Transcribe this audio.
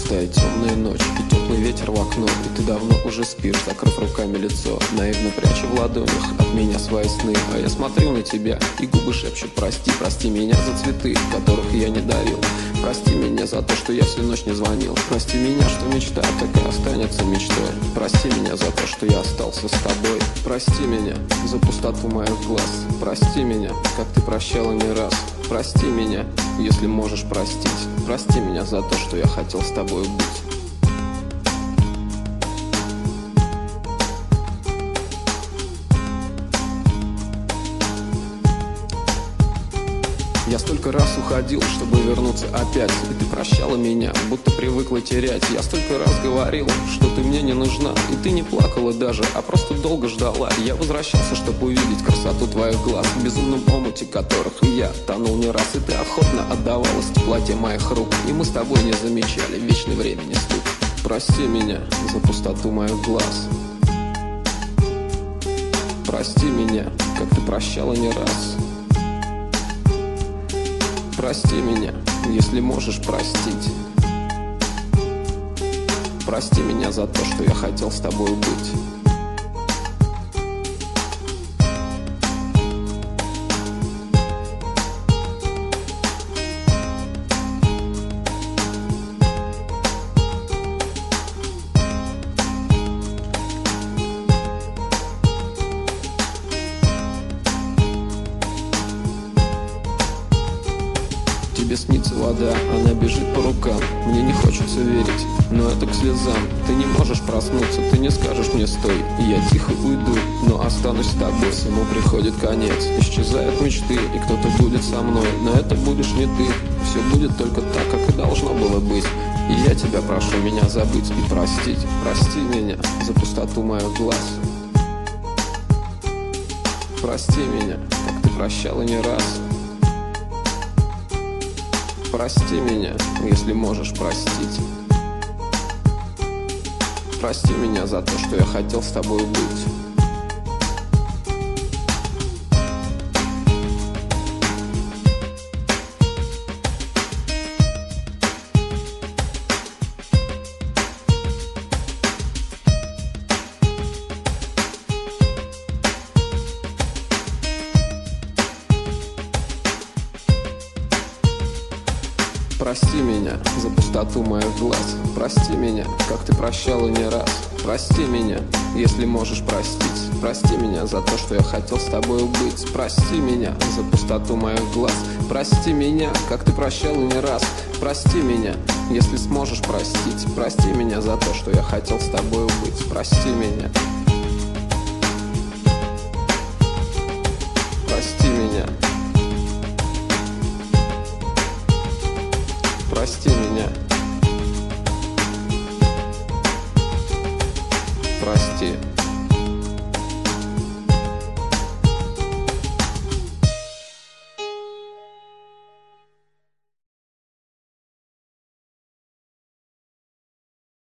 Густая темная ночь и теплый ветер в окно, и ты давно уже спишь, закрыв руками лицо, наивно пряча в ладонях от меня свои сны. А я смотрю на тебя, и губы шепчут: прости, прости меня за цветы, которых я не дарил. Прости меня за то, что я всю ночь не звонил. Прости меня, что мечта так и останется мечтой. Прости меня за то, что я остался с тобой. Прости меня за пустоту моих глаз. Прости меня, как ты прощала не раз. Прости меня, если можешь простить. Прости меня за то, что я хотел с тобой быть. Я столько раз уходил, чтобы вернуться опять, и ты прощала меня, будто привыкла терять. Я столько раз говорил, что ты мне не нужна, и ты не плакала даже, а просто долго ждала. Я возвращался, чтобы увидеть красоту твоих глаз, в безумном омуте которых я тонул не раз. И ты охотно отдавалась в теплоте моих рук, и мы с тобой не замечали вечный времени стук. Прости меня за пустоту моих глаз. Прости меня, как ты прощала не раз. Прости меня, если можешь простить. Прости меня за то, что я хотел с тобой быть. Тебе снится вода, она бежит по рукам. Мне не хочется верить, но это к слезам. Ты не можешь проснуться, ты не скажешь мне стой. И я тихо уйду, но останусь с тобой. Всему приходит конец, исчезают мечты, и кто-то будет со мной. Но это будешь не ты, все будет только так, как и должно было быть. И я тебя прошу меня забыть и простить. Прости меня за пустоту моих глаз. Прости меня, как ты прощала не раз. Прости меня, если можешь простить. Прости меня за то, что я хотел с тобой быть. Прости меня за пустоту моих глаз. Прости меня, как ты прощала не раз. Прости меня, если можешь простить. Прости меня за то, что я хотел с тобой быть. Прости меня за пустоту моих глаз. Прости меня, как ты прощала не раз. Прости меня, если сможешь простить. Прости меня за то, что я хотел с тобой быть. Прости меня. Прости меня.